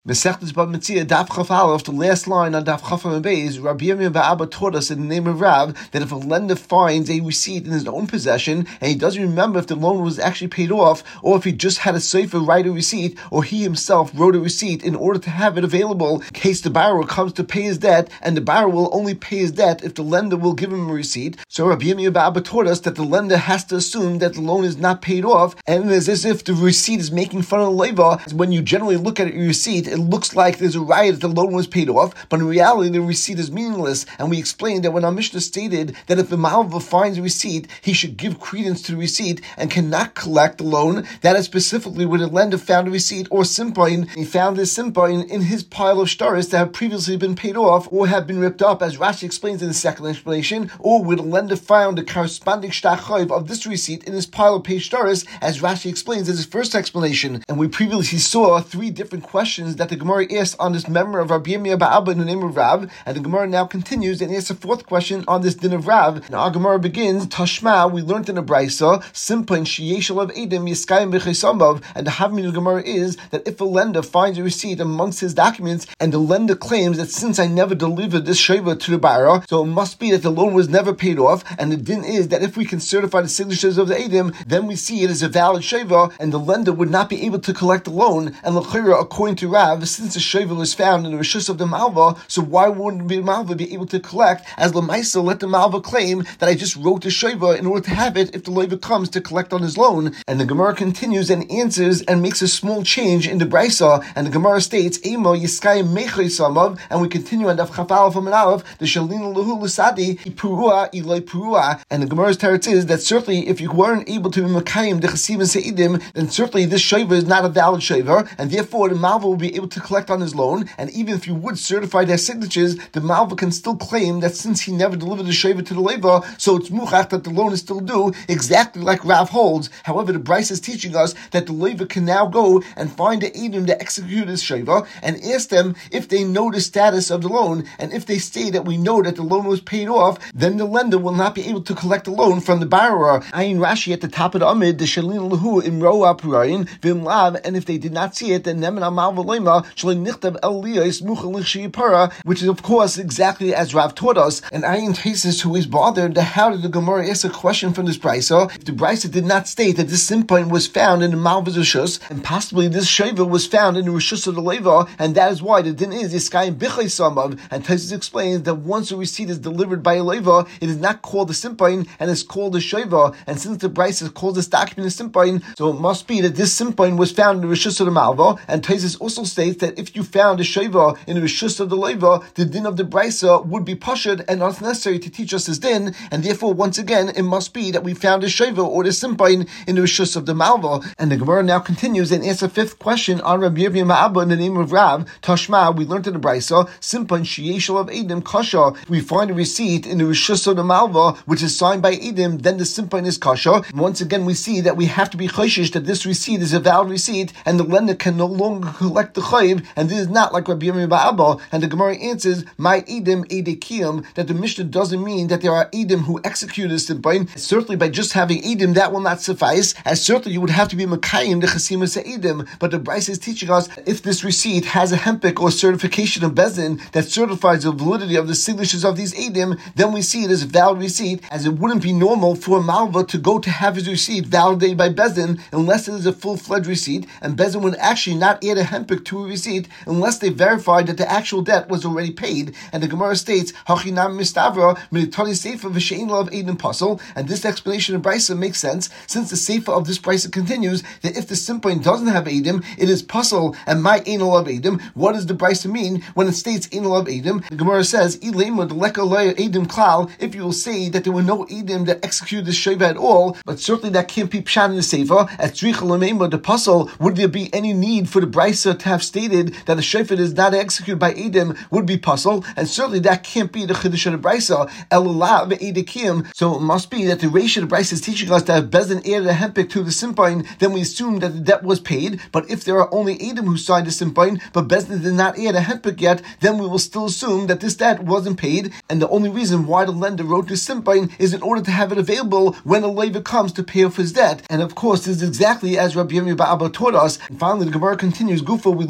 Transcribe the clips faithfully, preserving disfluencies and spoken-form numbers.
Mesechtes Bava Metzia, Daf Chaf Aleph, the last line on Daf Chaf Amud Beis, Rabbi Yirmiyah bar Abba taught us in the name of Rav that if a lender finds a receipt in his own possession and he doesn't remember if the loan was actually paid off, or if he just had a sefer write a receipt, or he himself wrote a receipt in order to have it available in case the borrower comes to pay his debt, and the borrower will only pay his debt if the lender will give him a receipt. So Rabbi Yirmiyah bar Abba taught us that the lender has to assume that the loan is not paid off, and it's as if the receipt is making fun of the leva. When you generally look at your receipt, it looks like there's a riot that the loan was paid off, but in reality the receipt is meaningless. And we explained that when our Mishnah stated that if the Malva finds a receipt, he should give credence to the receipt and cannot collect the loan, that is specifically when the lender found a receipt or simpain, he found this simpain in his pile of shtaris that have previously been paid off or have been ripped up, as Rashi explains in the second explanation, or where the lender found the corresponding shtach of this receipt in his pile of paid shtaris, as Rashi explains in his first explanation. And we previously saw three different questions that the Gemara asked on this member of Rabbi Yirmiyah bar Abba in the name of Rav, and the Gemara now continues and asks a fourth question on this din of Rav. And our Gemara begins, Tashma, we learned in the Brisa, Simpain Shiyeshal of Edom Yiskayim B'Chesamav, and the Havmin of the Gemara is that if a lender finds a receipt amongst his documents, and the lender claims that since I never delivered this sheva to the borrower, so it must be that the loan was never paid off, and the din is that if we can certify the signatures of the Edom, then we see it as a valid sheva, and the lender would not be able to collect the loan. And l'chira, according to Rav, since the sheva was found in the rishus of the malva, so why wouldn't the malva be able to collect? As Lamaisa let the malva claim that I just wrote the sheva in order to have it if the leva comes to collect on his loan. And the Gemara continues and answers and makes a small change in the brisa, and the Gemara states, Emo Yiskayim Mechei Samav, and we continue on Daf Chaf Aleph from an Aleph, the Shalina Lahu Lusadi, Ipurua Ilai Purua, and the Gemara's teretz is that certainly if you weren't able to be Makayim the Chasim and Seidim, then certainly this sheva is not a valid sheva, and therefore the malva will be able to collect on his loan. And even if you would certify their signatures, the malva can still claim that since he never delivered the sheva to the leva, so it's muchach that the loan is still due, exactly like Rav holds. However, the Bryce is teaching us that the leva can now go and find the Edom to execute his sheva and ask them if they know the status of the loan, and if they say that we know that the loan was paid off, then the lender will not be able to collect the loan from the borrower. Ayin Rashi at the top of the Amid, the Shalin Lahu in Roa Purayin, Vim Lav, and if they did not see it, then Nemen Amal Velema, Shalin Nichtav El Liyas, Muchal Lichshi Para, which is of course exactly as Rav taught us. And Ayin Tesis, who is bothered, how did the Gemara ask a question from this Brisa? If the Brisa did not state that this simpan was found in the Malva's Rishus, and possibly this Sheva was found in the Rishus of the Leva, and that is why the din is Yiskayim B'Chei Samav. And Tesis explains that once a receipt is delivered by a Leva, it is not called a simpan, and it's called a Sheva. And since the Brisa calls this document a simpan, so it must be that this simpan was found in the Rishus of the Malva. And Tesis also states that if you found a sheva in the rishus of the leva, the din of the brisa would be pashud and not necessary to teach us his din, and therefore once again it must be that we found a sheva or the simpain in the rishus of the malva. And the Gemara now continues and asks a fifth question on Rabbi Yirmiyah bar Abba in the name of Rav. Tashma, we learned in the brisa, simpain sheyeshal of Edom kasha. We find a receipt in the rishus of the malva which is signed by Edom, then the simpain is kasha. Once again we see that we have to be chayshish that this receipt is a valid receipt, and the lender can no longer collect the chayiv, and this is not like Rabbi Yirmiyah bar Abba. And the Gemara answers, my Edom edekiyim, that the Mishnah doesn't mean that there are Edom who execute this simpain. Certainly by just having Edom that will not suffice, as certainly you would have to be Makayim the Chasimas Edom. But the Bryce is teaching us if this receipt has a hempik or certification of Bezin that certifies the validity of the signatures of these Edom, then we see it as a valid receipt, as it wouldn't be normal for a Malva to go to have his receipt validated by Bezin unless it is a full-fledged receipt, and Bezin would actually not add a hempik to a receipt unless they verified that the actual debt was already paid. And the Gemara states, Hachinam mistavra militari seifa v'shein love Edom puzzle. And this explanation of Brisa makes sense, since the seifa of this Brisa continues that if the simpain doesn't have Edom, it is puzzle and my anal of Edom. What does the Brisa mean when it states anal of Edom? The Gemara says, Ilemud leka Edom klal. If you will say that there were no Edom that executed this sheva at all, but certainly that can't be pshat in the seifa. At tzricha l'meimah the puzzle, would there be any need for the Brisa to have stated that the shofet is not executed by Edom would be puzzle, and certainly that can't be the chiddush of the Brisa. Elulav edekim. So it must be that the ratio of the Brisa is teaching us that if Bezin added a hempik to the simpain, then we assume that the debt was paid. But if there are only Edom who signed the simpain, but Bezin did not add a hempik yet, then we will still assume that this debt wasn't paid. And the only reason why the lender wrote the simpain is in order to have it available when a leva comes to pay off his debt. And of course, this is exactly as Rabbi Yirmiyah bar Abba taught us. And finally, the Gemara continues. Gufa, we learn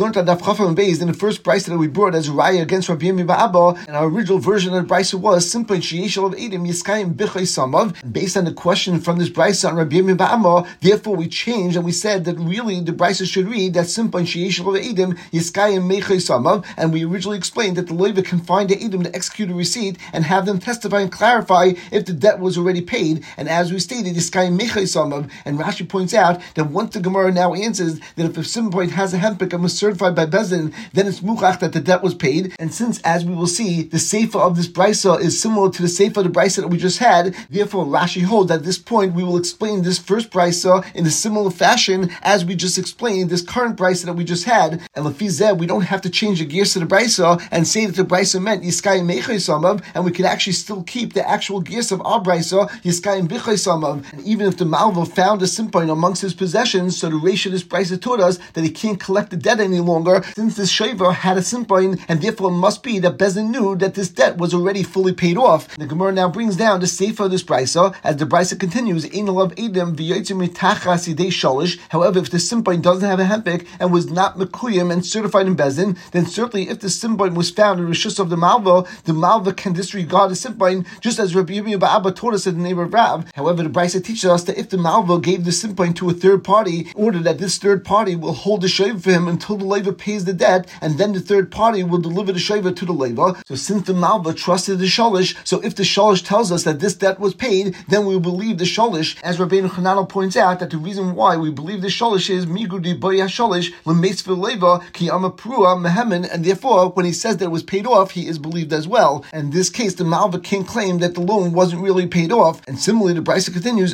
learned on Daf Chafam and Beis in the first brisa that we brought as a raya against Rabbi Yirmiyah bar Abba, and our original version of the brisa was simply Sheyeshel of Edim Yiskayim Bichay Samav. Based on the question from this brisa on Rabbi Yirmiyah bar Abba, therefore we changed and we said that really the brisa should read that simply Sheyeshel of Edim Yiskayim Mechay Samav, and we originally explained that the loiva can find the Edim to execute a receipt and have them testify and clarify if the debt was already paid. And as we stated, Yiskayim Mechay Samav, and Rashi points out that once the Gemara now answers that if a sim point has a hempik and was certified by Bezdin, then it's muchach that the debt was paid. And since, as we will see, the seifa of this brisa is similar to the seifa of the brisa that we just had, therefore Rashi holds that at this point we will explain this first brisa in a similar fashion as we just explained this current brisa that we just had. And lefizeh, we don't have to change the gears to the brisa and say that the brisa meant Yiskayim Mechay Samav, and we can actually still keep the actual gears of our brisa Yiskayim Bichay Samav. And even if the malva found a sim point amongst his possessions, so the ratio of this brisa taught us that he can't collect the debt any longer, since this shaver had a simpoin, and therefore it must be that Bezdin knew that this debt was already fully paid off. The Gemara now brings down the seifa of this brisa, as the brisa continues, Ein alav edem v'yotzim mitachas yidei shalish. However, if the simpoin doesn't have a hempik and was not mekuyim and certified in Bezdin, then certainly if the simpoin was found in rishus of the malva, the malva can disregard the simpoin, just as Rabbi Yirmiyah bar Abba taught us in the name of Rav. However, the brisa teaches us that if the malva gave the simpoin to a third party, in order that this third party will hold the shayva for him until the leiva pays the debt, and then the third party will deliver the shayva to the leiva. So since the malva trusted the shalish, so if the shalish tells us that this debt was paid, then we believe the shalish. As Rabbeinu Chananel points out, that the reason why we believe the shalish is migudi boya shalish lemeis v'leiva ki amaprua mehemen, and therefore when he says that it was paid off, he is believed as well. And in this case, the malva can't claim that the loan wasn't really paid off. And similarly, the brisa continues,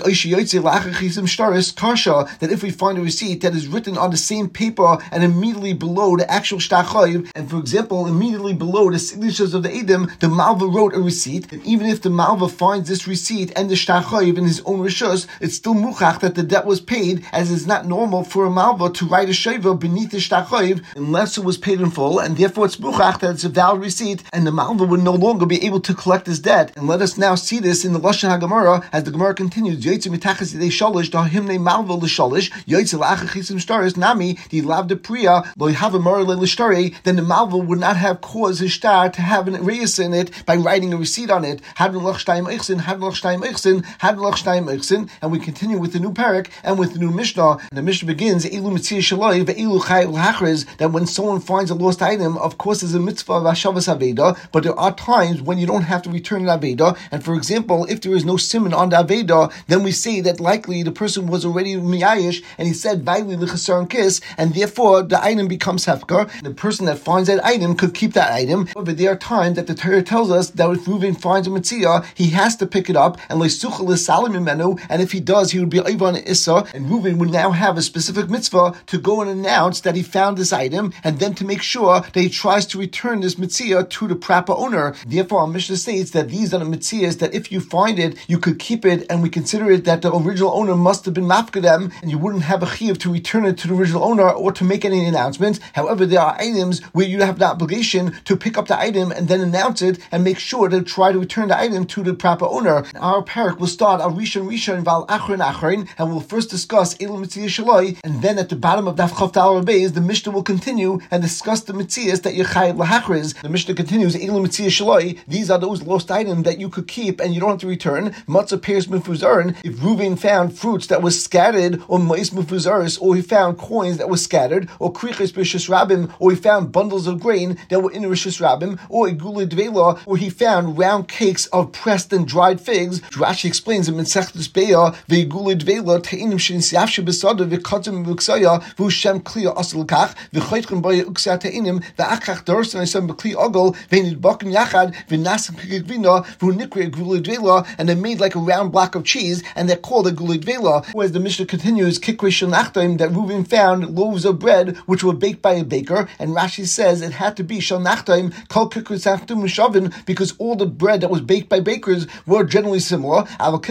that if we find a receipt that is written on the same paper and immediately below the actual shtachayiv, and for example, immediately below the signatures of the edim, the malva wrote a receipt, and even if the malva finds this receipt and the shtachayiv in his own rishus, it's still muchach that the debt was paid, as it's not normal for a malva to write a shayva beneath the shtachayiv unless it was paid in full, and therefore it's muchach that it's a valid receipt, and the malva would no longer be able to collect his debt. And let us now see this in the Lashon HaGemara, as the Gemara continues, Yotzim mitachas yidei shalish dahimnei malva l'shalish Yotzim la'achachisim shtaris nami di lav de priya lo have a moral l'shtari. Then the malva would not have caused his shtar to have an erase in it by writing a receipt on it. Hadron lach shtayim eichsin, hadron lach shtayim eichsin, hadron lach shtayim eichsin. And we continue with the new parak and with the new Mishnah. And the Mishnah begins, Eilu mitzvah shaloi ve'eilu chayav l'hachriz, that when someone finds a lost item, of course there's a mitzvah of hashavas aveda, but there are times when you don't have to return the aveda. And for example, if there is no siman on the aveda, then we say that likely the person was already miyayish, and he said vaili l'chasar kiss, and therefore the item becomes hefker. The person that finds that item could keep that item. However, there are times that the Torah tells us that if Reuven finds a mitzvah, he has to pick it up, and leisuchel l'salim menu, and if he does, he would be Ivan Issa, and Reuven would now have a specific mitzvah to go and announce that he found this item, and then to make sure that he tries to return this mitzvah to the proper owner. Therefore, our Mishnah states that these are the mitzvahs that if you find it, you could keep it, and we consider it that the original owner must have been mafka them, and you wouldn't have a chiyuv to return it to the original owner or to make any announcements. However, there are items where you have the obligation to pick up the item and then announce it and make sure to try to return the item to the proper owner. Our parak will start al rishon rishon val achron achron, and we'll first discuss elu mitzvah shaloi, and then at the bottom of daf chaf dal beis, the Mishnah will continue and discuss the mitzvahs that you chayav lahachriz. The Mishnah continues elu mitzvah shaloi. These are those lost items that you could keep and you don't have to return. Matzah pears mifuzarin. If Reuven found fruits that was scattered, or mais mifuzaris, or he found coins that were scattered, or kriches b'rishus rabim, or he found bundles of grain that were in rishus rabim, or igula dvela, or he found round cakes of pressed and dried figs. Rashi explains in Mesechus Beya ve'igula dvela te'inim shenisiyavshe besada v'katzim v'uksaya v'ushem kliya asel kach v'chaytchem b'ya uksaya te'inim v'achach dorsan esem b'kli ogol v'nidbakim yachad v'nasim kigvina v'unikre igula dvela, and they're made like a round block of cheese, and they're called a igula dvela. Whereas the Mishnah continues, kikre shalnachtaim, that Reuven found loaves of bread which were baked by a baker, and Rashi says it had to be shalnachtaim kol kikre sachtum mishavin, because all the bread that was baked by bakers were generally similar.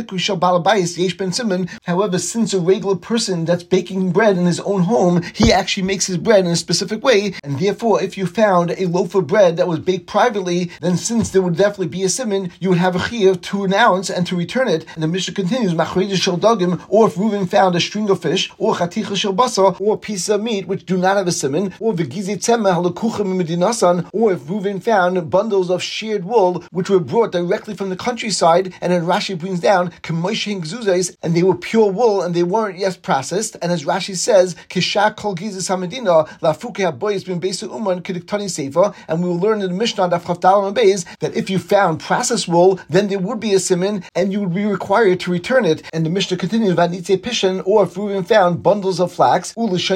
However, since a regular person that's baking bread in his own home, he actually makes his bread in a specific way, and therefore if you found a loaf of bread that was baked privately, then since there would definitely be a simon, you would have a chiyuv to announce and to return it. And the Mishnah continues, or if Reuven found a string of fish, or chaticha shel basar, or a piece of meat which do not have a siman, or v'gizei tzemeh halakuchim medinasan, or if Reuven found bundles of sheared wool which were brought directly from the countryside, and then Rashi brings down k'moishin gzuzais, and they were pure wool and they weren't yet processed. And as Rashi says, kisha kol gizis hamedina lafuke haboyis bin beisu uman kediktani sefer, and we will learn in the Mishnah daf chafdalam and beis that if you found processed wool, then there would be a siman, and you would be required to return it. And the Mishnah continues, vanitze pishin, or if Reuven found bundles of flax, or if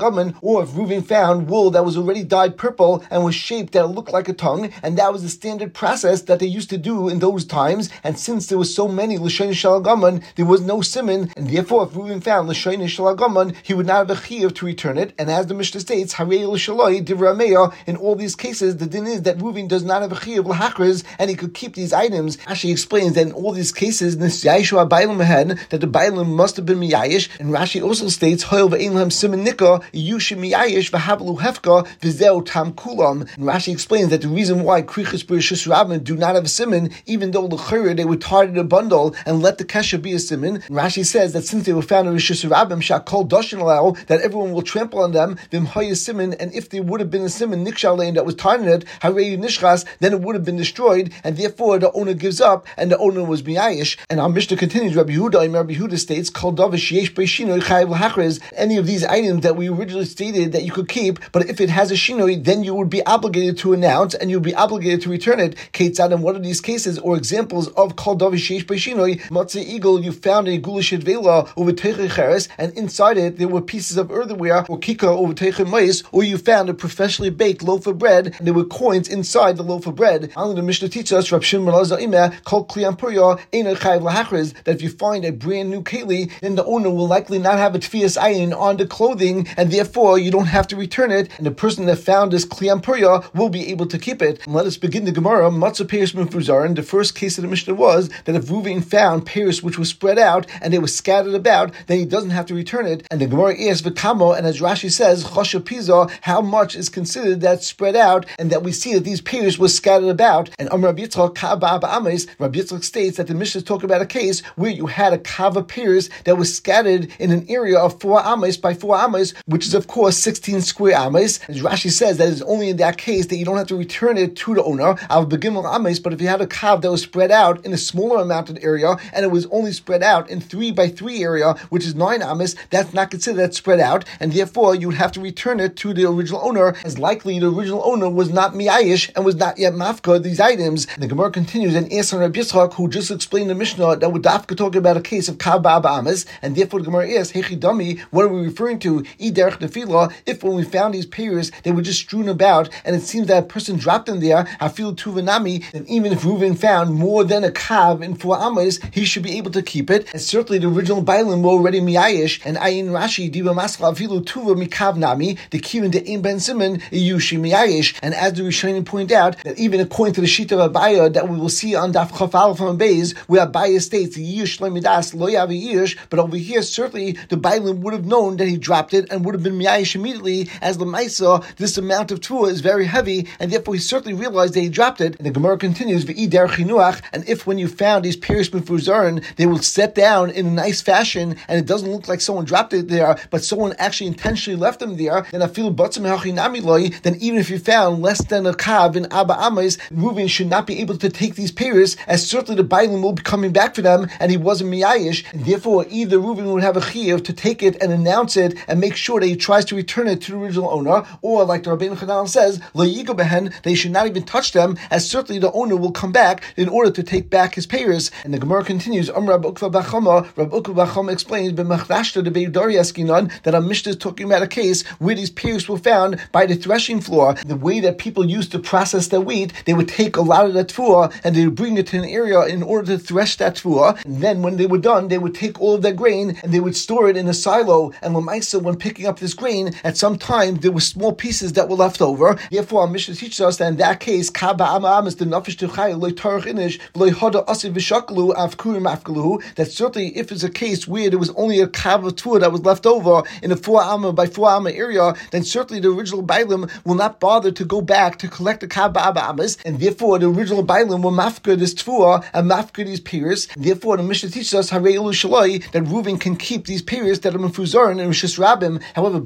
Reuven found wool that was already dyed purple and was shaped that it looked like a tongue, and that was the standard process that they used to do in those times. And since there was so many l'shayne shalagaman, there was no siman, and therefore if Reuven found l'shayne shalagaman, he would not have a chiyuv to return it. And as the Mishnah states, harei l'shaloi divrei Meir, in all these cases, the din is that Reuven does not have a chiyuv l'hakriz, and he could keep these items. Rashi explains that in all these cases, this Yayishu HaBailim ahead, that the Bailim must have been miyayish. And Rashi also states, hoil v'ein lahem siman nika, yushim miyayish v'havlu hefka v'zeu tam kulam. And Rashi explains that the reason why krichas b'rishus rabban do not have a siman, even though the chayre they would tie it in a bundle and let the kesha be a siman. And Rashi says that since they were found in rishus rabbim shakol doshin allow, that everyone will trample on them v'im haya siman, and if there would have been a siman nikshalein that was tied in it harei nishchas, then it would have been destroyed, and therefore the owner gives up, and the owner was miyayish. And our Mishnah continues, Rabbi Yehuda, and Rabbi Yehuda states, kol davish yesh beishino chayav l'hakriz, any of these items that we originally stated that you could keep, but if it has a shinoi, then you would be obligated to announce, and you would be obligated to return it. Ketzad, in one of these cases, or examples of kol davish yesh beishino, matzah eagle, you found a gulish vela over teiche cheres, and inside it there were pieces of earthenware, or kika over teiche mais, or you found a professionally baked loaf of bread, and there were coins inside the loaf of bread. Only the Mishnah teaches us, Rav Shimon Elazar Imeh, kol kli ampuria eina chayav l'hakriz, that if you find a brand new keli, then the owner will likely not have a tfias ayin on the clothing, and therefore you don't have to return it, and the person that found this kli ampuria will be able to keep it. And let us begin the Gemara. Matzah peris mifuzar. The first case of the Mishnah was that if Reuven found peris which was spread out and they were scattered about, then he doesn't have to return it. And the Gemara asks v'kamo, and as Rashi says, chosha piza, how much is considered that spread out, and that we see that these peris were scattered about. And Amar Rabbi Yitzchak ka'aba ba'ames, Rabbi Yitzchak states that the Mishnah is talking about a case where you had a kava peris that was scattered in an area of four ames by four ames, which is of course sixteen square ames. As Rashi says, that is only in that case that you don't have to return it to the owner. I'll begin with ames, but if you had a kav that was spread out in a smaller amounted area, and it was only spread out in three by three area, which is nine ames, that's not considered that spread out, and therefore you would have to return it to the original owner, as likely the original owner was not miyayish and was not yet mafka these items. And the Gemara continues and asks on Rabbi Yitzchak, who just explained the Mishnah that we're dafka talking about a case of kav ba'aba ames, and therefore the Gemara asks, hechi dami, what are we referring to? Iderech nefila, if when we found these pears they were just strewn about, and it seems that a person dropped them there, hafil tuvanami, then even if Reuven found more than a kav in four ames, he should be able to keep it. And certainly the original bailim were already miyayish, and ayin Rashi diba maskal afilu tuva mikav nami, the kivin de ein ben simon yushi miyayish. And as the Rishonim point out, that even according to the Shita of Abaya that we will see on Daf Chaf Aleph from Beis, where Abaya states the yish lemidas lo yavi yish, but over here certainly the bailim would have known that he dropped it and would have been miyayish immediately, as the Maisa, this amount of tuah is very heavy, and therefore he certainly realized that he dropped it. And the Gemara continues, v'ider chinuach, and if when you found these pears mefuzarn, they will set down in a nice fashion, and it doesn't look like someone dropped it there, but someone actually intentionally left them there, then I feel batzim hachinami loy, then even if you found less than a kav in Abba Ames, Reuven should not be able to take these pears, as certainly the bailim will be coming back for them, and he wasn't miyayish, and therefore either Reuven would have a chiyuv to take it and announce it and make sure that he tries to return it to the original owner, or like the Rabbeinu Chanaan says, lo yigo behen, they should not even touch them, as certainly the owner will come back in order to take back his pears. And the Gemara continues, Am Rab Ukva Bachama, Rab Ukva Bachama explains, B'machdashta de Beidari Eskinon, that our Mishnah is talking about a case where these pears were found by the threshing floor. The way that people used to process their wheat, they would take a lot of that tfuah and they would bring it to an area in order to thresh that tfuah. And then when they were done, they would take all of that grain and they would store it in a silo. And Lamaisa, when picking up this grain, at some time there were small pieces that were left over. Therefore, our Mishnah teaches us that in that case, Kaba Ama is the nafish tuchay loy tarach inish loy hada asiv v'shaklu avkurim afkalu. That certainly, if it's a case where there was only a kav of tfuah that was left over in a four amma by four amma area, then certainly the original bailim will not bother to go back to collect the kav ba'aba amas, and therefore the original bailim will mafka this tfuah and mafka these pears. Therefore, the Mishnah teaches us harei elu shaloi, that Reuven can keep these pears that are mefuzarin and rishus rabim. However, batzim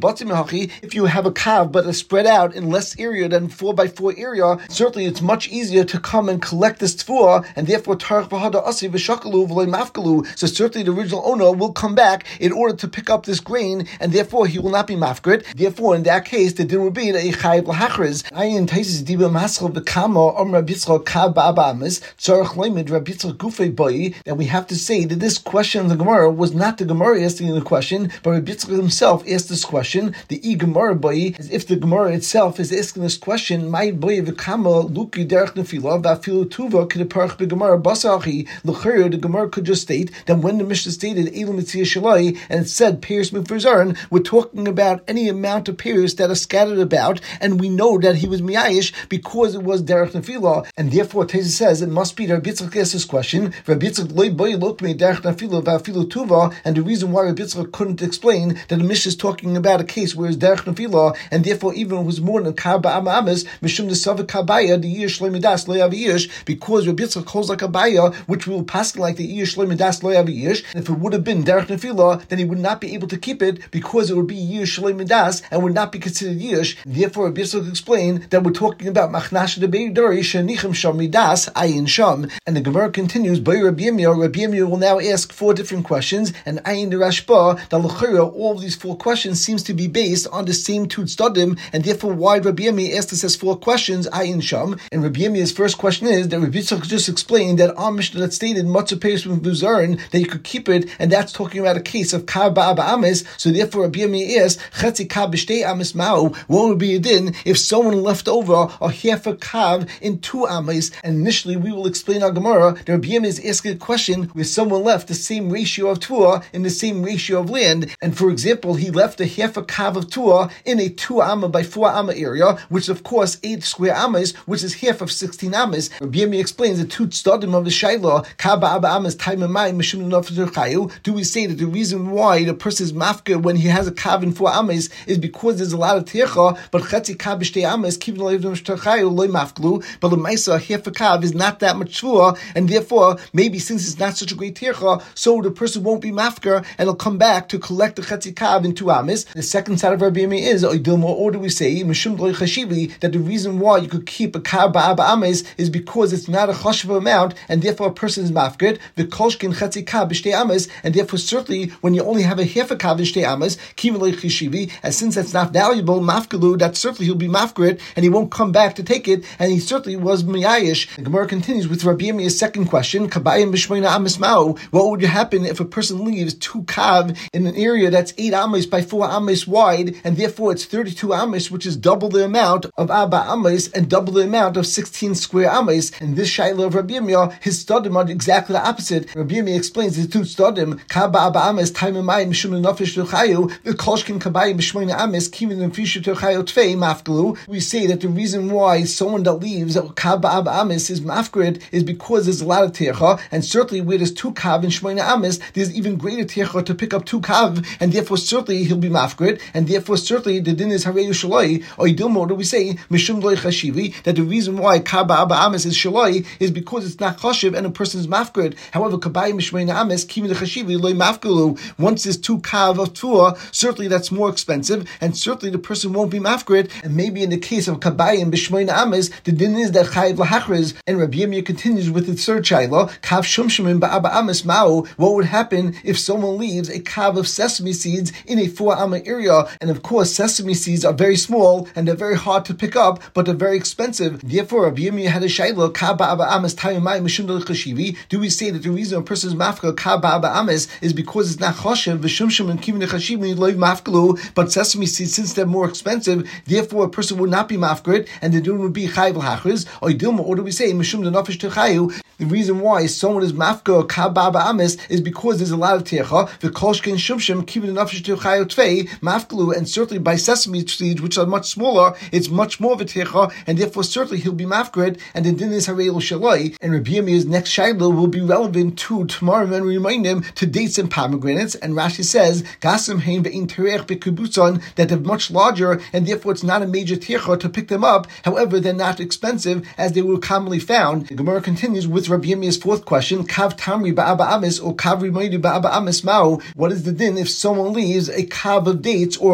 Basachi. If you have a kav but a spread out in less area than four by four area, certainly it's much easier to come and collect this tfuah, and therefore tarach v'hada asi v'shakalu v'loy mafkalu. So certainly the original owner will come back in order to pick up this grain, and therefore he will not be mafkrit. Therefore, in that case, the din would be that a chayiv lahachriz. Ayin taisis diba maschal v'kama om Rabbi Yitzchak kav ba'aba amis tzarich loymid Rabbi Yitzchak gufei boi. That we have to say that this question of the Gemara was not the Gemara asking the question, but Rabbi Yitzchak himself asked this question. The e Gemara boi, as if the Gemara itself is asking this question. My boi v'kama luki derech nefila v'afilu tuva k'deparach b'Gemara basachi. L'chayr, the Gemara could just state that when the Mishnah stated elam mitzvah shalai and it said peiros mifrizarn, we're talking about any amount of peiros that are scattered about, and we know that he was miyayish because it was derech nefila, and therefore Teza says it must be that Rabbi Yitzchak asked this question. Rabbi Yitzchak loy boi lokmei derech nefila v'afilu tuva, and the reason why Rabbi Yitzchak couldn't explain that the Mishnah is talking about a case where it's derech nefila, and therefore even it was more than kar ba'ama amis mishum desavik kabaya the yish loy midas loy aviyish, because Rabbi Yitzchak holds like a baya, which we will pass like the yish loy midas loy aviyish. And if it would have been derech nefila, then he would not be able to keep it because it would be yish loy midas and would not be considered yish. Therefore, Rabbi Yitzchak explained that we're talking about machnash de beidori shenichem sham midas ayin sham. And the Gemara continues, by Rabbi Yirmiyah, Rabbi Yirmiyah will now ask four different questions, and ayin the Rashba, that l'chayra, all of these four questions seems to be based on the same two tzdadim, and therefore why Rabbi Yirmiyah asked us as four questions, ayin sham. And Rabbi Yirmiyah's first question is that Rabbi Yitzchak just explained that our Mishnah that stated matzah peiros mivuzarn, that you could keep it, and that's talking about a case of kar ba'aba amis. So therefore Rabbi Yirmiyah asked, chetzi kav b'shtei amis ma'u, what would be a din if someone left over a half a kav in two amis? And initially we will explain our Gemara that Rabbi Yirmiyah is asking a question where someone left the same ratio of tuah in the same ratio of land, and for example he left a half a kav of tuah in a two amma by four amma area, which is of course eight square amas, which is half of sixteen amas. Rabbi Yirmiyah explains the two tzadim of the shayla, kar ba'aba amas time and mine mishum nefesh chayu. Do we say that the reason why the person is mafker when he has a kav in four amas is because there's a lot of techa, but chetzi kav b'shtei amas keeping the nefesh chayu loy mafklu, but the ma'isa half a kav is not that much shvua, and therefore maybe since it's not such a great techa, so the person won't be mafker and he'll come back to collect the chetzi kav in two amas. The second side of Rabbi Yirmiyah is oidilma, or do we say mishum loy chashivi, that the reason why you could keep a kav ba'aba amas is because it's not a chashiv amount, and therefore a person is mafked. The kolshkin chetzi kav b'shtei amas, and therefore certainly when you only have a half a kav in shtei amas, kiva loy chashivi, and since that's not valuable, mafkalu, that certainly he'll be mafked and he won't come back to take it, and he certainly was miyayish. The Gemara continues with Rabbi Yirmiyah's second question, kabayim b'shmeina amas ma'u, what would happen if a person leaves two kav in an area that's eight amas by four amas wide, and therefore it's thirty-two amas, which is double the amount of abba amas and double the amount of sixteen square amas? And this shayla of Rabbi Yirmiyah, his stadim are exactly the opposite. Rabbi Yirmiyah explains the two stadim, kav ba'aba amas time and mine mishum nefesh chayu, the kolshkin kabayim b'shmeina amas kivin nefesh chayu tvei mafkalu. We say that the reason why someone that leaves kav ba'aba amas is mafkrid is because there's a lot of techa, and certainly where there's two kav in shmeina amas, there's even greater techa to pick up two kav, and therefore certainly he'll be mafkrid, and therefore certainly the din is hareyu shaloi, or idilmo, do we say mishum loy chashivi, that the reason why kav ba'aba amas is shaloi is because it's not chashiv and a person is mafkrid. However, kabayim shmeina amas kivin chashivi loy mafkalu, once there's two kav of tuah, certainly that's more expensive, and certainly the person won't be mafkrid. And maybe in the case of kabayim b'shmeina amas, the din is that chayiv lahachriz. And Rabbi Yirmiyah continues with the third shayla, kav shumshimim ba'aba amas ma'u, what would happen if someone leaves a kav of sesame seeds in a four amma area? And of course sesame seeds are very small and they're very hard to pick up, but they're very expensive. Therefore Rabbi Yirmiyah had a shayla, kav ba'aba amas tayimai mishum chashivi. Do we say that the reason a person is mafka kav ba'aba amas is because it's not chashiv v'shumshim and kivin chashivi loy mafkalu, but sesame seeds, since they're more expensive, therefore a person would not be mafkrid, and the din would be chayiv l'achriz. Or dilma, or do we say mishum the nefesh techayu? The reason why someone is mafka or kav ba'aba amas is because there's a lot of techa. The kolshkin shumshim kivin nefesh techayu tvei mafkalu, and certainly by sesame seeds, which are much smaller, it's much more of a techa, and therefore certainly he'll be mafkrid, and the din is harei shaloi. And Rabbi Yirmiyah's next shayla will be relevant to tomorrow and remind him to dates and pomegranates. And Rashi says gasim hein ve'in terech b'kibutzon, that they're much larger, and therefore it's not a major techa to pick them up. However, they're not expensive as they were commonly found. The Gemara continues with Rabbi Yirmiyah's fourth question, kav tamri ba'aba amis or kav rimaydi ba'aba amis ma'u, what is the din if someone leaves a kav of dates or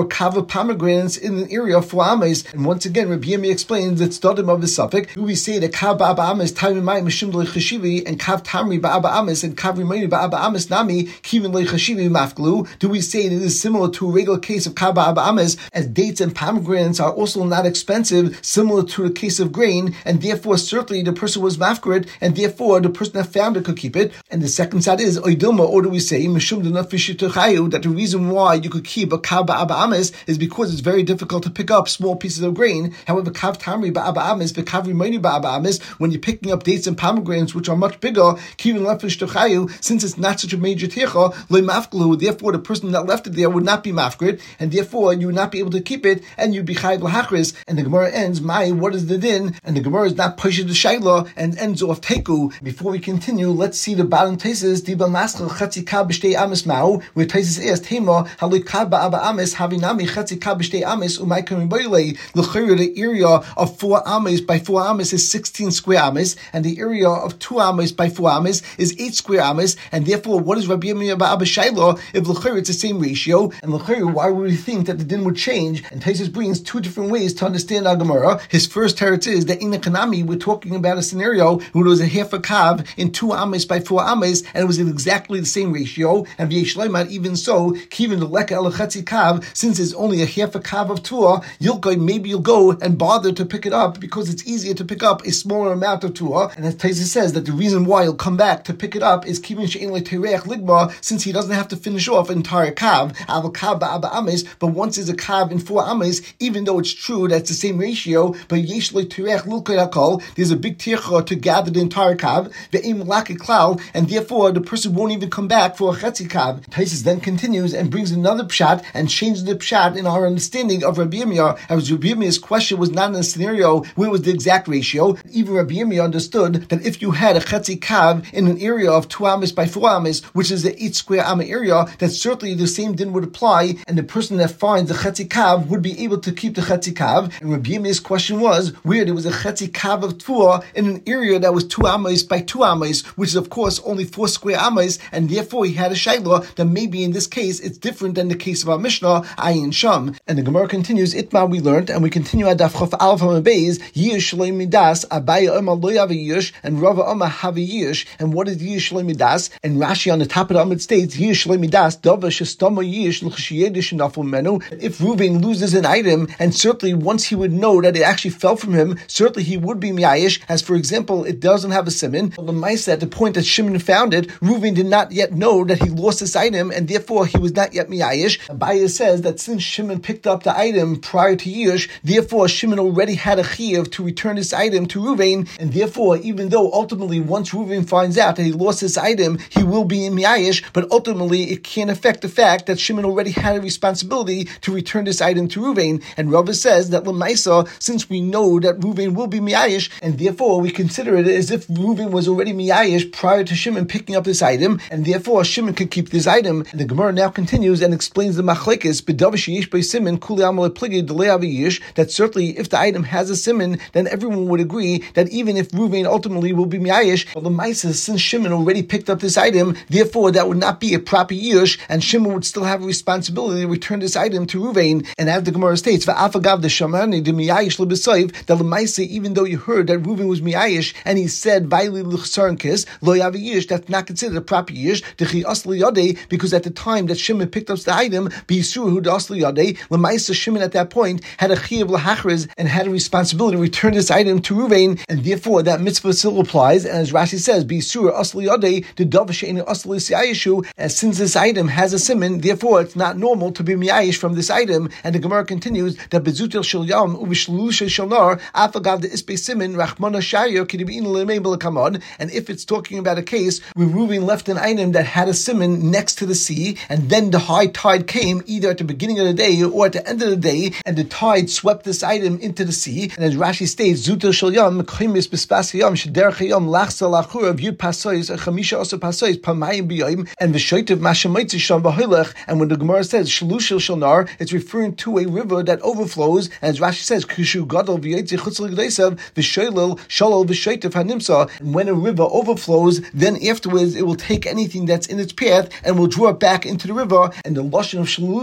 four kava pomegranates in an area of four ames. And once again, Rabbi Yirmiyah explains that Stadim of the suffix. We say that kav ba'aba ames taimimai mishim le'chashivi and kav tamri ba'aba ames and kav rimoni ba'aba ames nami kivin le'chashivi mafglu. Do we say that it is similar to a regular case of kav ba'aba ames, as dates and pomegranates are also not expensive, similar to the case of grain, and therefore certainly the person was mafkarit, and therefore the person that found it could keep it. And the second side is oidilma, or do we say mishum denafishituchayu, that the reason why you could keep a kav ba'aba ames is because it's very difficult to pick up small pieces of grain. However, kav tamri ba'aba ames, v'kav rimoni ba'aba ames, when you're picking up dates and pomegranates which are much bigger, kivin lefishtuchayu, since it's not such a major tircha, le mafglu, therefore the person that left it there would not be mafkarit, and therefore you would not be able to keep it, and you'd be chayiv lahachris. And the Gemara ends, Mai, what is the din? And the Gemara is not pushed the shayla and ends off teku. Before we continue, let's see the bottom Taisus, Diba Maschel Chatzi Kab B'Shtei Ames Ma'u, where Taisus asked, Hema, Haloi Kab Ba'aba Ames, Havinami Chatzi Kab B'Shtei Ames, Umay Karim Boile, L'chayr, the area of four ames by four ames is sixteen square ames, and the area of two ames by four ames is eight square ames, and therefore, what is Rabbi Yirmiyah Ba'aba Shayla? If L'chayr, it's the same ratio, and L'chayr, why would we think that the din would change? And Taisus brings two different ways to understand our Gemara. His first teretz is that in the Kanami, we're talking about a scenario where there was a half a kav in two ames by four ames, and it was in exactly the same ratio. And v'yeshleimat, even so, kivin the leka elachetzi kav, since it's only a half a kav of tuah, you'll go, maybe you'll go and bother to pick it up because it's easier to pick up a smaller amount of tuah. And as Taisa says, that the reason why he'll come back to pick it up is kivin she'en le'tereach ligma, since he doesn't have to finish off an entire kav, al kav ba'aba ames, but once there's a kav in four ames, even though it's true that's the same ratio, but yesh le'tereach lilkei hakol, there's a big tircha to gather the entire kav, ve'im laki klal, and therefore the person won't even come back for a chetzi kav. Taisus then continues and brings another pshat and changes the pshat in our understanding of Rabbi Yirmiyah, as Rabbi Yirmiyah's question was not in a scenario where it was the exact ratio. Even Rabbi Yirmiyah understood that if you had a chetzi kav in an area of two ames by four ames, which is the eight square ame area, that certainly the same din would apply, and the person that finds the chetzi kav would be able to keep the chetzi kav. And Rabbi Yirmiyah's question was where there was a chetzi kav of tuah in an area that was two ames by two ames, which is of course only four square ames, and therefore he had a shayla that maybe in this case it's different than the case of our Mishnah, Ayin Sham. And the Gemara continues, Itma we learned, and we continue at Daf Chof Aleph Beis, Yish Shloi Midas, Abaya Oma Lo Yavi Yish, and Rava Oma Havi Yish. And what is Yish Shloi Midas? And Rashi on the top of the Amud states, Yish Shloi Midas, Dava Shestama Yish L'Chshiyedish Naful Menu. If Reuven loses an item, and certainly once he would know that it actually fell from him, certainly he would be miyayish, as for example, it doesn't have a siman. The Maisa, at the point that Shimon found it, Reuven did not yet know that he lost this item, and therefore he was not yet miyayish. Abaya says that since Shimon picked up the item prior to Yish, therefore Shimon already had a chiyuv to return this item to Reuven, and therefore, even though ultimately once Reuven finds out that he lost this item, he will be in miyayish, but ultimately it can't affect the fact that Shimon already had a responsibility to return this item to Reuven. And Rava says that Lamaisa, since we know that Reuven will be miyayish, and therefore we consider it as if Reuven was already miyayish prior to Shimon picking up this item, and therefore Shimon could keep this item. And the Gemara now continues and explains the machlekes b'davar sheyesh by siman kuli amal pligi delei avi yish, that certainly if the item has a siman, then everyone would agree that even if Reuven ultimately will be miyayish, well, the Maisa, since Shimon already picked up this item, therefore that would not be a proper yish, and Shimon would still have a responsibility to return this item to Reuven. And as the Gemara states, va'afagav the shamani de miyayish lebesoiv, that the Maisa, even though you heard that Reuven was miyayish and he said vaili l'chsaron kis lo yavi yish, that's not considered a proper yish, dechi asli yadei, because at the time that Shimon picked up the item, b'yisur hu asli yadei, l'maisa Shimon at that point had a chiyuv l'hachriz and had a responsibility to return this item to Reuven, and therefore that mitzvah still applies. And as Rashi says, b'yisur asli yadei the davar she'ein asli siyayishu, as since this item has a siman, therefore it's not normal to be miyayish from this item. And the Gemara continues that bezutil shel yam uvishlush shel nar afagav the ispe siman rachmana shaya kidibin lemeibel kamon. And if it's talking about a case where Reuven left an item that had a siman next to the sea, and then the high tide came either at the beginning of the day or at the end of the day, and the tide swept this item into the sea. And as Rashi states, zutil shel yam kaimis b'spas yam shederach yam lachsa lachura v'yud pasois chamisha osa pasois pamayim b'yom and v'shoitev mashamoitzi sham b'hoilech. And when the Gemara says shlushil shel nar, it's referring to a river that overflows. And as Rashi says, kishu gadol v'yotzi chutz l'gdeisav v'shoilil shalol v'shoitev hanimsa. And when a river overflows, then afterwards it will take anything that's in its path and will draw it back into the river. And the lashon of shalusai is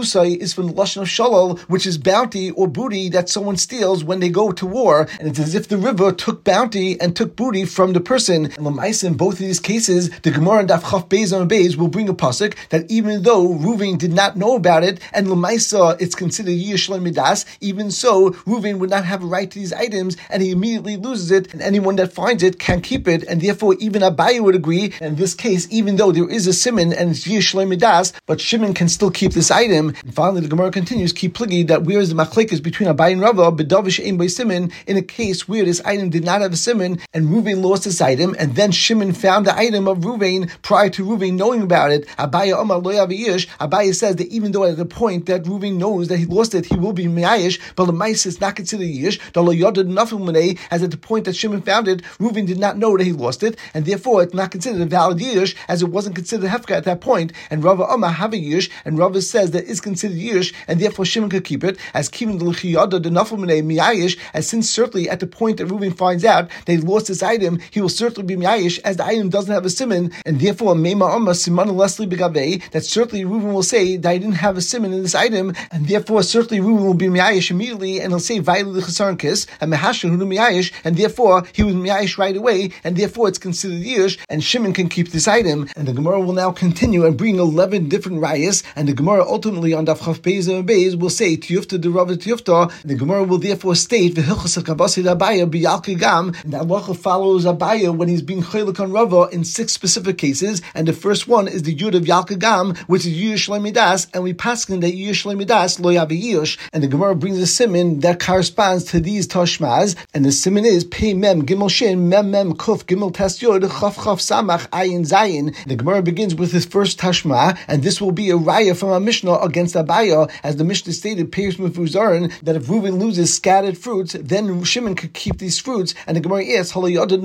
comes from the lashon of shalal, which is bounty or booty that someone steals when they go to war, and it's as if the river took bounty and took booty from the person. And l'maisa, in both of these cases, the Gemara and Daf Chaf Beis on Beis will bring a pasuk that even though Reuven did not know about it, and l'maisa it's considered yishlo midas, even so Reuven would not have a right to these items, and he immediately loses it, and anyone that finds it can keep it, and therefore even Abaye would agree. In this case, even though there is a siman and it's yishlo midas, but Shimon can still keep this item. And finally, the Gemara continues, keep pligi, that where is the machlekes between Abaye and Rava, bedavish ein by siman, in a case where this item did not have a siman, and Reuven lost this item, and then Shimon found the item of Reuven prior to Reuven knowing about it. Abaye Omar lo yaviyish. Abaye says that even though at the point that Reuven knows that he lost it, he will be meyayish, but the mice is not considered yish. The lo yodad nafil munei, as at the point that Shimon found it, Reuven did not know that he lost it, and therefore it's not considered a valid yish, as it wasn't considered hefka at that point. And Rava Omar have a yish, and Rava says that it's considered yish, and therefore Shimon could keep it, as kivin the l'chiyada the nafil munei meyayish, as since certainly at the point that Reuven finds out that he lost this item, he will certainly be meyayish, as the item doesn't have a siman, and therefore meima Omar siman leslie begavei, that certainly Reuven will say that I didn't have a siman in this item, and therefore certainly Reuven will be meyayish immediately, and he'll say vaylu l'chasaron kis, and mehashin hu meyayish, and therefore he was meyayish right away, and therefore it's considered yish, and Shimon can keep this item. And the Gemara will now continue and bring eleven different rayas, and the Gemara ultimately on Daf Chaf Beis and Beis will say tiyufta de Rava tiyufta. The Gemara will therefore state v'hilchos hakabasi d'Abaye b'yalke gam, and that halacha follows Abaye when he's being chaylik on Rava in six specific cases, and the first one is the yud of yalke gam, which is yush midas, and we paskin that yush midas lo yavi yush, and the Gemara brings a siman that corresponds to these tashmas, and the siman is pei mem gimel shin mem mem kuf gimel tes yud chaf chaf samach ayin zayin. The Gemara begins with his first tashma, and this will be a raya from a Mishnah against Abaye, as the Mishnah stated Peiros Mefuzarin, that if Reuven loses scattered fruits, then Shimon could keep these fruits. And the Gemara asks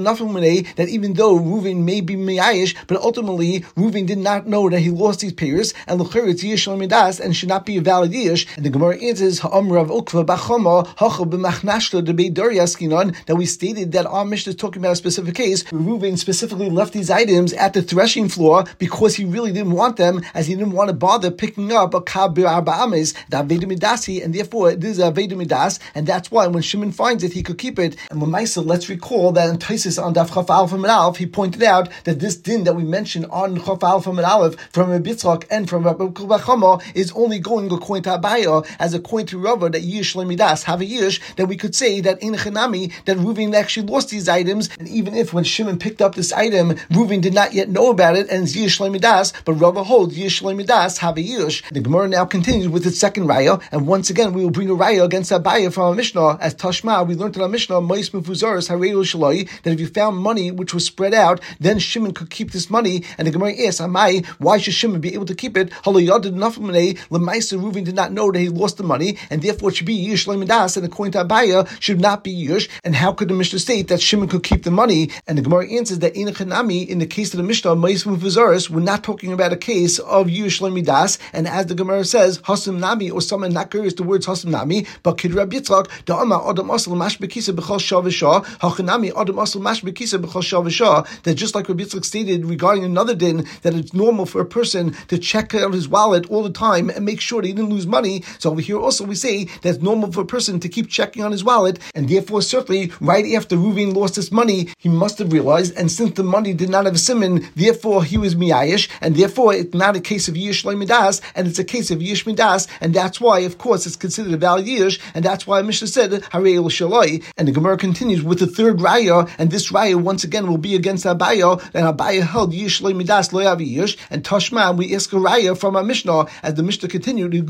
that even though Reuven may be meyayish, but ultimately Reuven did not know that he lost these peiros, and l'chayr it's yish midas and should not be a valid yish. And the Gemara answers ha'am Rav Ukva b'chama hacha b'machnashta de beidar yaskinon, that we stated that our Mishnah is talking about a specific case where Reuven specifically left these items at the threshing floor because he really didn't want them, as he didn't want to bother picking up a kab arba ames, the aveda midasi, and therefore it is aveda midas, and that's why when Shimon finds it, he could keep it. And Lamaisa, let's recall that in Taisis on Daf Chaf Aleph and Aleph, he pointed out that this din that we mentioned on Chaf Aleph and Aleph from Rabbi Yitzchak and from Rabbi Chama is only going according to Abaye, as according to Rava that yish lemidas have a yish, that we could say that in Chanami that Reuven actually lost these items, and even if when Shimon picked up this item, Reuven did not yet know about it and it's yish lemidas, but Rava holds yish lemidas have a yish. The Gemara now continues with its second raya, and once again we will bring a raya against Abaye from our Mishnah. As Tashma, we learned in our Mishnah Mois Mefuzaris Harei Shaloi, that if you found money which was spread out, then Shimon could keep this money. And the Gemara asks, Amai, why should Shimon be able to keep it? Lemaisa, Reuven did not know that he lost the money, and therefore it should be Yish Lemidas, and according to Abaye, should not be Yish. And how could the Mishnah state that Shimon could keep the money? And the Gemara answers that in Chanami, in the case of the Mishnah, Mois Mefuzaris, we're not talking about a case of Yish Lemidas, and as the Gemara says, Hasim Nami, or someone not curious the words Hasim Nami, but Kid Rabbi Yitzchak, the Amma Adam Asal Mash Bekisa B'chol Shah V'Shah, Hachanami Adam Asal Mash Bekisa B'chol Shah V'Shah, that just like Rabbi Yitzchak stated regarding another din, that it's normal for a person to check out his wallet all the time and make sure that he didn't lose money. So over here also we say that it's normal for a person to keep checking on his wallet, and therefore certainly right after Reuven lost his money, he must have realized, and since the money did not have a siman, therefore he was miyayish, and therefore it's not a case of yish midas, and it's a case of yish midas, and that's why, of course, it's considered a valid yish, and that's why Mishnah said Harei Shaloi. And the Gemara continues with the third raya, and this raya once again will be against Abaye, and Abaye held yish midas lo yavi yish, and Tashma, we ask a raya from our Mishnah, as the Mishnah continued, that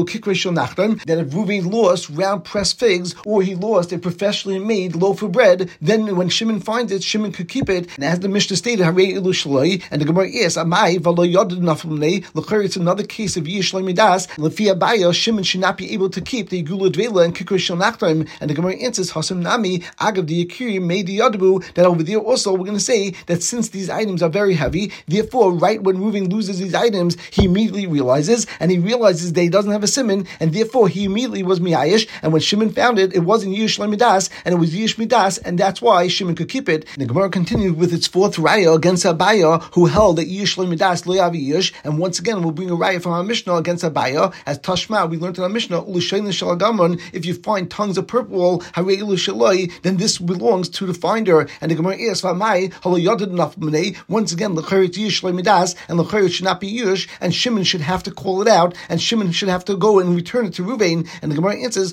if Reuven lost round pressed figs, or he lost a professionally made loaf of bread, then when Shimon finds it, Shimon could keep it. And as the Mishnah stated, Harei Shaloi, and the Gemara asks, Amai v'lo yodad naflei, l'chayr it's another case of yish midas, l'fi Abaye, Shimon should not be able to keep the gula dvela and kikra shel nachtarim. And the Gemara answers, Hasam Nami, Agav the Yakiri made the Yadabu, that over there also we're going to say that since these items are very heavy, therefore right when Reuven loses these items, he immediately realizes, and he realizes that he doesn't have a siman, and therefore he immediately was miyayish, and when Shimon found it, it wasn't yish midas, and it was yish midas, and that's why Shimon could keep it. And the Gemara continued with its fourth raya against Abaye, who held that yish midas lo yavi yish, and once again we'll bring a raya from our Mishnah against Abaye, Abaya, as Tashma, we learned in our Mishnah, if you find tongues of purple, then this belongs to the finder. And the Gemara asks, once again, and L'chayr should not be Yush, and Shimon should have to call it out, and Shimon should have to go and return it to Ruvain. And the Gemara answers,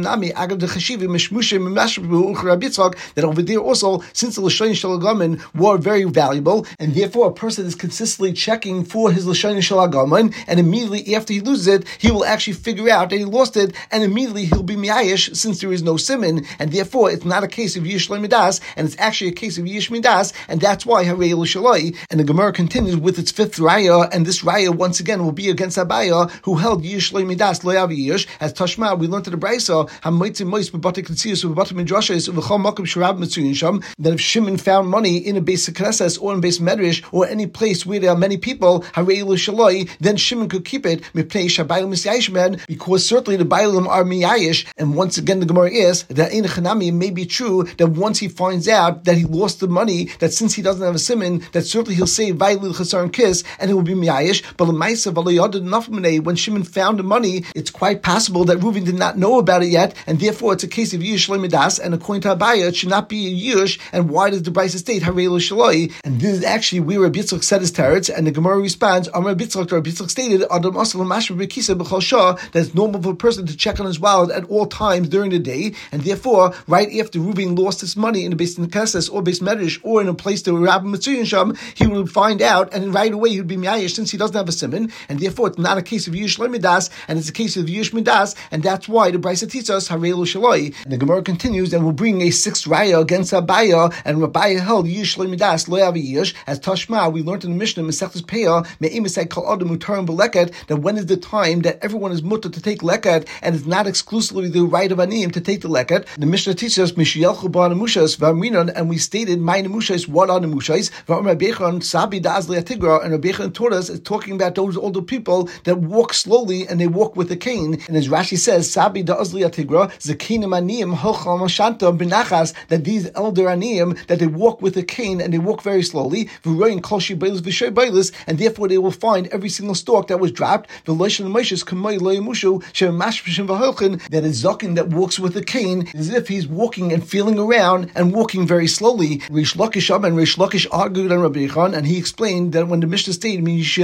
that over there also, since the L'shayin Shalagaman were very valuable, and therefore a person is consistently checking for his L'shayin Shalagaman, and immediately after he loses it, he will actually figure out that he lost it, and immediately he'll be miyayish since there is no simon, and therefore it's not a case of Yish Midas, and it's actually a case of Yish Midas, and that's why Harei L'Shalai. And the Gemara continues with its fifth raya, and this raya once again will be against Abaya, who held Yish Midas Lo Yavi Yish. As Tashma, we learned in the Brisa, Hamoitzim Mois B'Bate Ketsius B'Bate Midrashes V'Chol Makom Sharab Mitzuyin Sham, that if Shimon found money in a base Knesses or in base Medrash or any place where there are many people, Harei L'Shalai, then Shimon could keep it Mipnei Shabayim Misyayish Men, because certainly the Bailim are miyayish. And once again, the Gemara is that in Chanami may be true that once he finds out that he lost the money, that since he doesn't have a simon, that certainly he'll say Vailil Chasar and Kiss, and it will be miyayish. But L'maisa V'Layad enough money, when Shimon found the money, it's quite possible that Reuven did not know about it yet, and therefore it's a case of Yish Midas. And according to Abaya, it should not be a Yish. And why does the Brisa state Harei L'Shalai? And this is actually where Rabbi Yitzchak said his teretz, and the Gemara responds, Amar Rabbi Yitzchak, Rabbi Yitzchak stated, Adam Asal Mashma B'Kisa B'Chol Shah, that it's normal for a person to check on his wallet at all times during the day, and therefore, right after Reuven lost his money in the base Knesses or base Medrash or in a place that Rabbi Mitzuyin Sham, he would find out, and right away he would be miyayish since he doesn't have a simon, and therefore it's not a case of Yish Midas, and it's a case of Yish Midas, and that's why the Brisa teaches us Harei L'Shalai. And the Gemara continues and will bring a sixth raya against Abaya, and Abaya held Yish Midas Lo Yavi Yish. As Tashma, we learned in the Mishnah Masechtas Peah Me'emisai Kol Adam Mutarim B'Leket, that when is the time that everyone is mutter to take leket, and it's not exclusively the right of Aniyim to take the leket. The Mishnah teaches us Mishiyelchu Ba Nemushas V'Amrinan, and we stated my Nemushas, what are Nemushas? V'Amar Bechon Sabi Da'azli Atigra, and Rabbi Bechon taught us is talking about those older people that walk slowly and they walk with a cane. And as Rashi says, Sabi Da'azli Atigra Zakinim Aniyim Hochal Mashanta B'Nachas, that these elder Aniyim that they walk with a cane and they walk very slowly. V'Royin Kol Shibailis V'Shay Bailis, and therefore they will find every single stalk that was dropped. V'Loishan Moshes Kamay Lo Yamushu Shemashpishim V'Holchin, that is Zakin that walks with a cane as if he's walking and feeling around and walking very slowly. Rish Lakish and Rish Lakish argued on Rabbi Yechon, and he explained that when the Mishnah stated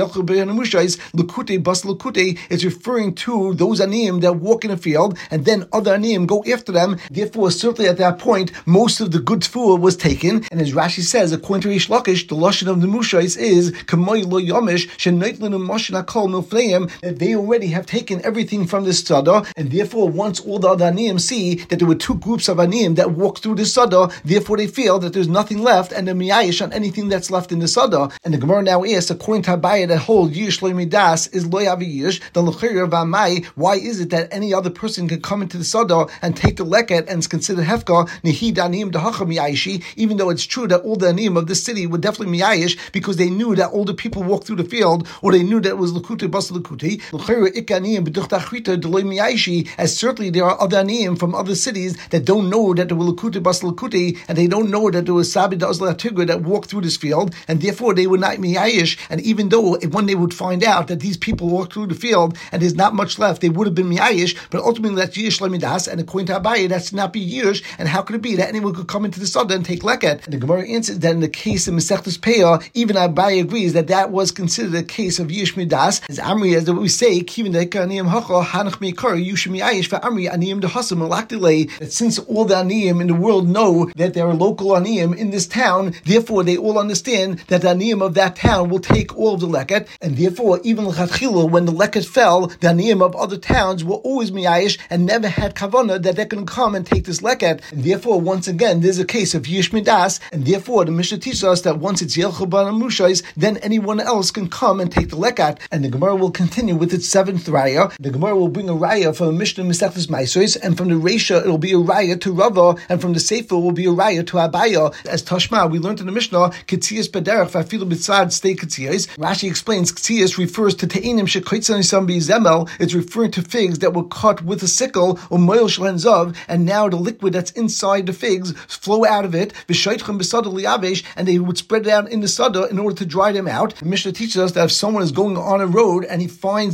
Lukute Bas Lukute, it's referring to those Aniyim that walk in a field and then other Aniyim go after them. Therefore, certainly at that point, most of the good tefillah was taken. And as Rashi says, according to Rish Lakish, the lashon of the Mushais is Kamay Lo Yamish Shenaitlin Moshin Akol Milfleim, that they already have taken everything from this sada, and therefore once all the other Aniyim see that there were two groups of Aniyim that walked through the sada, therefore they feel that there's nothing left and they're miyayish on anything that's left in the sada. And the Gemara now asks, according to Abaya, that whole Yish Lo Midas is Lo Yavi Yish, the L'chayr V'Amai, why is it that any other person can come into the sada and take the leket and it's considered hefka, Nehid Aniyim Dahacha Miyayishi, even though it's true that all the Aniyim of this city were definitely miyayish because they knew that older people walked through the field, or they knew that it was L'kute Bas L'kute, L'chayr Ik Aniyim B'duch Tachrita D'Lo Miyayishi, as certainly there are other Aniyim from other cities that don't know that there were L'kute Bas L'kute, and they don't know that there was Sabi Da'azla Tigre that walked through this field, and therefore they were not miyayish. And even though when they would find out that these people walked through the field and there's not much left, they would have been miyayish, but ultimately that's Yish Lamidas, and according to Abaye, that's not be Yish. And how could it be that anyone could come into the Sada and take leket? And the Gemara answers that in the case of Masechtas Peah, even Abaye agrees that that was considered a case of Yish Midas. As Amri, as we say, Kivin Aniyim Hacha Hanach Meikar Yushim Miyayish for Amri Aniyim Dehasam Malaktile, that since all the Aniyim in the world know that there are local Aniyim in this town, therefore they all understand that the Aniyim of that town will take all of the leket, and therefore even l'chatchila, when the leket fell, the Aniyim of other towns were always miyayish and never had kavanah that they can come and take this leket. And therefore, once again, there's a case of Yish Midas, and therefore the Mishnah teaches us that once it's Yelchu B'Ana Mushais, then anyone else can come and take the leket. And the Gemara will continue with its seventh raya. The Gemara will bring a raya from the Mishnah Masechtas Maisos, and from the Reisha it will be a raya to Rava, and from the Sefer will be a raya to Abaya. As Tashma, we learned in the Mishnah, Ketzias B'derech V'afilu B'tzad Stei Ketzias. Rashi explains Ketzias refers to Te'inim Shekoitzan Yisam B'Zemel. It's referring to figs that were cut with a sickle, or Moil Shlen Zav, and now the liquid that's inside the figs flow out of it, V'shoitchem B'Sada Liyavesh, and they would spread it out in the Sada in order to dry them out. The Mishnah teaches us that if someone is going on a road and he finds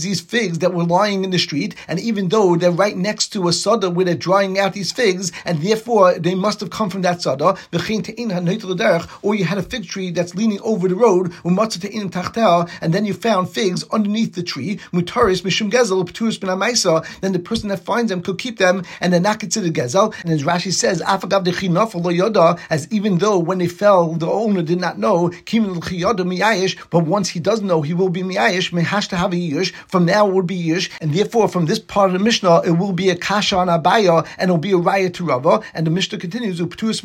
these figs that were lying in the street, and even though they're right next to a sada where they're drying out these figs, and therefore they must have come from that sada, or you had a fig tree that's leaning over the road, and then you found figs underneath the tree, then the person that finds them could keep them, and they're not considered gezel. And as Rashi says, as even though when they fell, the owner did not know, but once he does know, he will be miyayish, mehash to have a yish, from now it will be yish, and therefore from this part of the Mishnah, it will be a kasha on Abaya, and it will be a raya to Rava, and the Mishnah continues,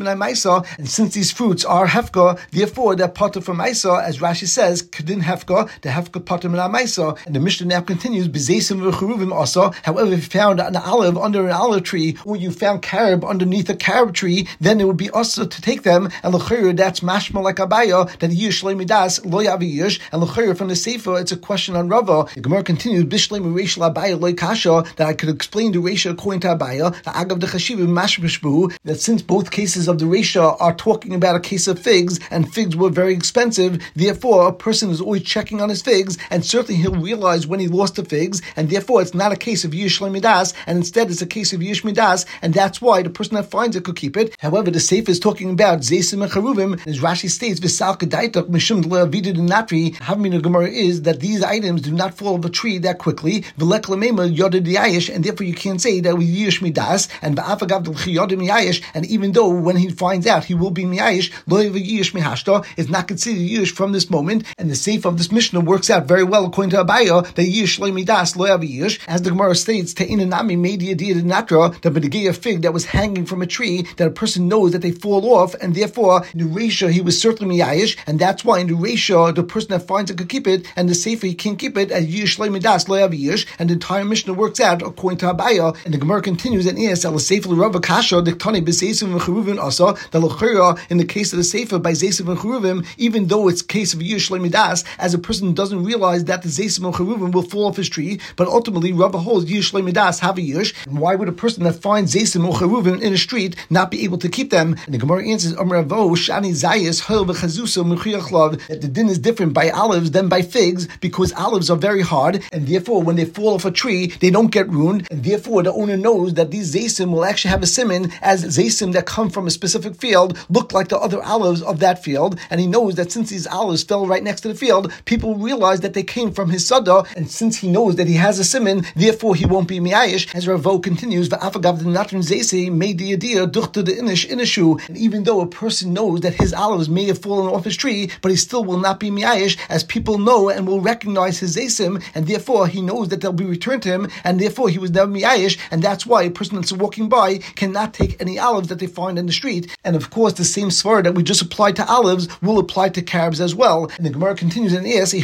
and since these fruits are hefka, therefore they're potter from Maisa, as Rashi says, kedin hefka, the hefka potter min Maisa, and the Mishnah now continues, b'zeisim v'cheruvim also, however, if you found an olive under an olive tree, or you found carob underneath a carob tree, then it would be also to take them, and l'chayr, that's mashma like Abaya, that yish leimidas, lo yavi yish, and l'chayr from the Sefer, it's a question on Rava. The Gemara continues, b'shlem reish Abaya loy kasha, that I could explain the Reisha according to Abaya, the agav the chashiv mashmashbu, that since both cases of the Reisha are talking about a case of figs, and figs were very expensive, therefore a person is always checking on his figs, and certainly he'll realize when he lost the figs, and therefore it's not a case of yish midas, and instead it's a case of yish midas, and that's why the person that finds it could keep it. However, the Sefer is talking about zeisim and charuvim, as Rashi states, v'sal kedaitok mishum le'avidu denatri. Having the Gemara is that these items do not fall off a tree that quickly, v'lek lemema yoded yayish, and therefore you can't say that we yish midas, and v'afagav d'lchiyodim yayish, and even though when he finds out he will be miyayish, lo yish mihashta, is not considered yish from this moment, and the Sefer of this Mishnah works out very well according to Abaya, that yish lo midas lo yish, as the Gemara states, te'inanami made the natra, that b'negei a fig that was hanging from a tree, that a person knows that they fall off, and therefore in the Reisha he was certainly miyayish, and that's why in the Reisha the person that finds it could keep it, and the Sefer he can't keep it as yish lo midas lo yish, and the entire Mishnah works out according to Abaya. And the Gemara continues, and yes, al Sefer l'Rava kasha diktani b'seisim v'cheruvim also, the l'chira in the case of the Sefer by zeisim and cheruvim, even though it's case of yish lo midas, as a person doesn't realize that the zeisim and cheruvim will fall off his tree, but ultimately Rava holds yish lo midas have a yish. And why would a person that finds zeisim or cheruvim in a street not be able to keep them? And the Gemara answers, Amar Ravo shani zayis hol v'chazusa mechiach lav, that the din is different by olives than by figs, because olives are very hard, and therefore when they fall off a tree, they don't get ruined, and therefore the owner knows that these zeisim will actually have a siman, as zeisim that come from a specific field look like the other olives of that field, and he knows that since these olives fell right next to the field, people realize that they came from his sada, and since he knows that he has a siman, therefore he won't be miyayish. As Ravo continues, v'afagav the natrin zeisi made the idea duchta the inish inishu, and even though a person knows that his olives may have fallen off his tree, but he still will not be miyayish, as people know and will recognize his zeisim, and therefore he knows that they'll be returned to him, and therefore he was never miyayish, and that's why a person that's walking by cannot take any olives that they find in the street. And of course, the same svara that we just applied to olives will apply to carobs as well. And the Gemara continues and asks,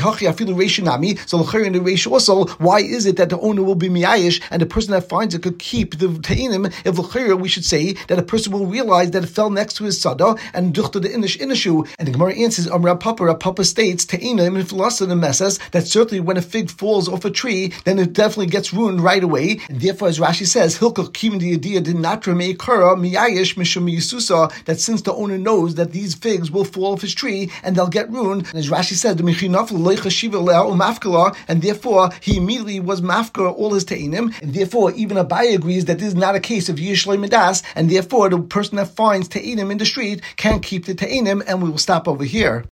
so in the Reish also, why is it that the owner will be miyayish and the person that finds it could keep the ta'inim? If l'chayr, we should say that a person will realize that it fell next to his sada and duchta the inish inishu. And the Gemara answers, Amar Papa, Papa states ta'inim and philosophy messes, that certainly when a fig falls off a tree, then it definitely gets ruined right away. And therefore, as Rashi says, Hilkach kim the idea did not remain kara miyayish mishum yisusa, that since the owner knows that these figs will fall off his tree and they'll get ruined, and as Rashi said, the michinaf leichashiva le'al mafkala, and therefore he immediately was mafkar all his ta'inim, and therefore even Abai agrees that this is not a case of yish midas, and therefore the person that finds ta'inim in the street can't keep the ta'inim, and we will stop over here.